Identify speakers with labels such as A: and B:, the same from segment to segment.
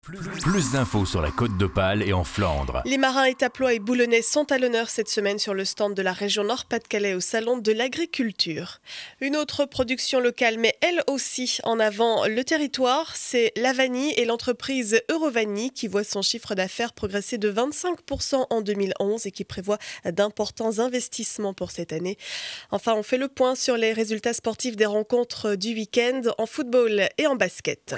A: Plus d'infos sur la Côte d'Opale et en Flandre.
B: Les marins étaplois et boulonnais sont à l'honneur cette semaine sur le stand de la région Nord-Pas-de-Calais au Salon de l'Agriculture. Une autre production locale, mais elle aussi en avant le territoire, c'est la vanille et l'entreprise Eurovanille qui voit son chiffre d'affaires progresser de 25% en 2011 et qui prévoit d'importants investissements pour cette année. Enfin, on fait le point sur les résultats sportifs des rencontres du week-end en football et en basket.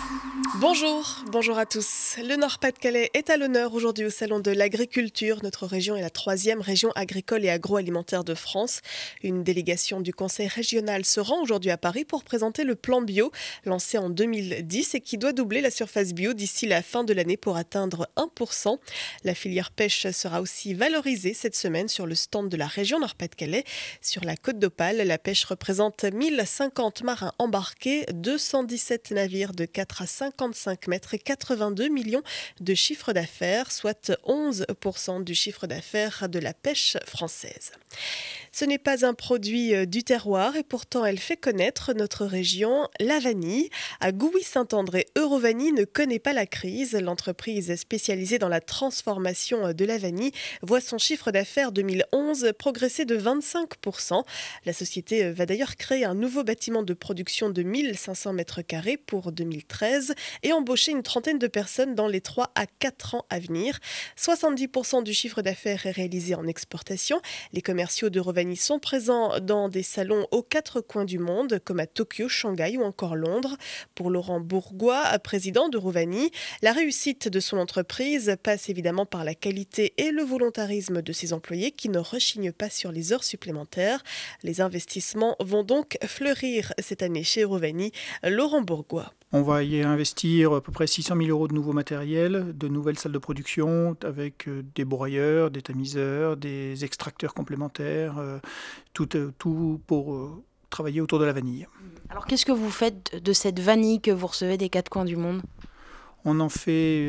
B: Bonjour à tous. Le Nord-Pas-de-Calais est à l'honneur aujourd'hui au Salon de l'Agriculture. Notre région est la 3e région agricole et agroalimentaire de France. Une délégation du Conseil régional se rend aujourd'hui à Paris pour présenter le plan bio, lancé en 2010 et qui doit doubler la surface bio d'ici la fin de l'année pour atteindre 1%. La filière pêche sera aussi valorisée cette semaine sur le stand de la région Nord-Pas-de-Calais. Sur la Côte d'Opale, la pêche représente 1050 marins embarqués, 217 navires de 4 à 55 mètres et 82 millions de chiffre d'affaires, soit 11% du chiffre d'affaires de la pêche française. Ce n'est pas un produit du terroir et pourtant elle fait connaître notre région, la vanille. À Gouy-Saint-André, Eurovanille ne connaît pas la crise. L'entreprise spécialisée dans la transformation de la vanille voit son chiffre d'affaires 2011 progresser de 25%. La société va d'ailleurs créer un nouveau bâtiment de production de 1500 mètres carrés pour 2013 et embaucher une trentaine de personnes dans les 3 à 4 ans à venir. 70% du chiffre d'affaires est réalisé en exportation. Les commerciaux d'Eurovanille sont présents dans des salons aux 4 coins du monde, comme à Tokyo, Shanghai ou encore Londres. Pour Laurent Bourgois, président d'Eurovanille, la réussite de son entreprise passe évidemment par la qualité et le volontarisme de ses employés qui ne rechignent pas sur les heures supplémentaires. Les investissements vont donc fleurir cette année chez Eurovanille. Laurent Bourgois.
C: On va y investir à peu près 600 000 euros de nouveaux matériels, de nouvelles salles de production avec des broyeurs, des tamiseurs, des extracteurs complémentaires, tout pour travailler autour de la vanille.
D: Alors qu'est-ce que vous faites de cette vanille que vous recevez des 4 coins du monde ?
C: On en fait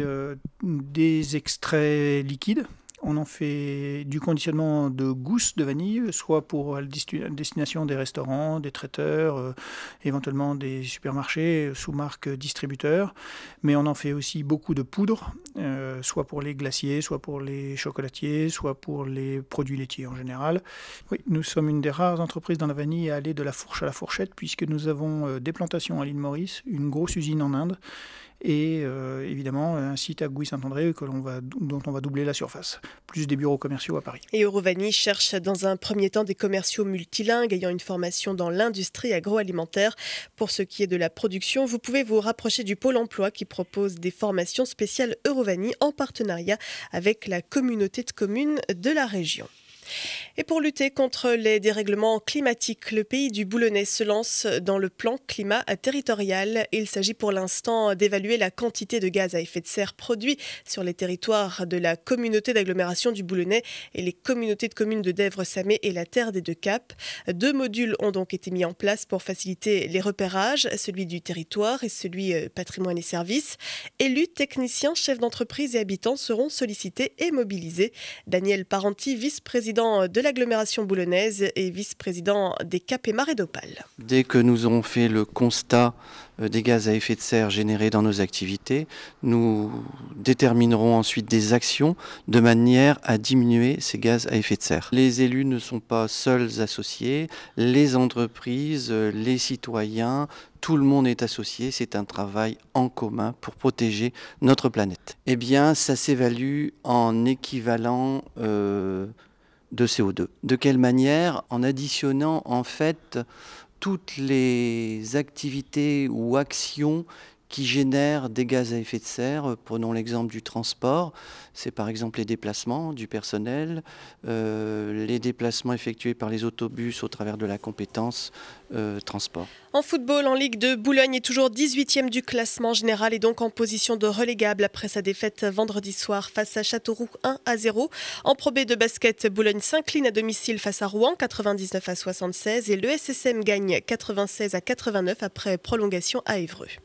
C: des extraits liquides. On en fait du conditionnement de gousses de vanille, soit pour destination des restaurants, des traiteurs, éventuellement des supermarchés sous marque distributeur. Mais on en fait aussi beaucoup de poudre, soit pour les glaciers, soit pour les chocolatiers, soit pour les produits laitiers en général. Oui, nous sommes une des rares entreprises dans la vanille à aller de la fourche à la fourchette, puisque nous avons des plantations à l'île Maurice, une grosse usine en Inde, et évidemment un site à Gouy-Saint-André dont on va doubler la surface, plus des bureaux commerciaux à Paris.
B: Et Eurovanille cherche dans un premier temps des commerciaux multilingues ayant une formation dans l'industrie agroalimentaire. Pour ce qui est de la production, vous pouvez vous rapprocher du Pôle emploi qui propose des formations spéciales Eurovanille en partenariat avec la communauté de communes de la région. Et pour lutter contre les dérèglements climatiques, le pays du Boulonnais se lance dans le plan climat territorial. Il s'agit pour l'instant d'évaluer la quantité de gaz à effet de serre produit sur les territoires de la communauté d'agglomération du Boulonnais et les communautés de communes de Dèvres-Samé et la Terre des Deux Caps. 2 modules ont donc été mis en place pour faciliter les repérages, celui du territoire et celui patrimoine et services. Élus, techniciens, chefs d'entreprise et habitants seront sollicités et mobilisés. Daniel Parenti, vice-président de l'agglomération boulonnaise et vice-président des Caps et Marais d'Opale.
E: Dès que nous aurons fait le constat des gaz à effet de serre générés dans nos activités, nous déterminerons ensuite des actions de manière à diminuer ces gaz à effet de serre. Les élus ne sont pas seuls associés, les entreprises, les citoyens, tout le monde est associé, c'est un travail en commun pour protéger notre planète. Eh bien, ça s'évalue en équivalent de CO2. De quelle manière ? En additionnant en fait toutes les activités ou actions qui génèrent des gaz à effet de serre. Prenons l'exemple du transport, c'est par exemple les déplacements du personnel, les déplacements effectués par les autobus au travers de la compétence transport.
B: En football, en Ligue 2, Boulogne est toujours 18e du classement général et donc en position de relégable après sa défaite vendredi soir face à Châteauroux 1-0. En Pro B de basket, Boulogne s'incline à domicile face à Rouen 99-76 et le SSM gagne 96-89 après prolongation à Évreux.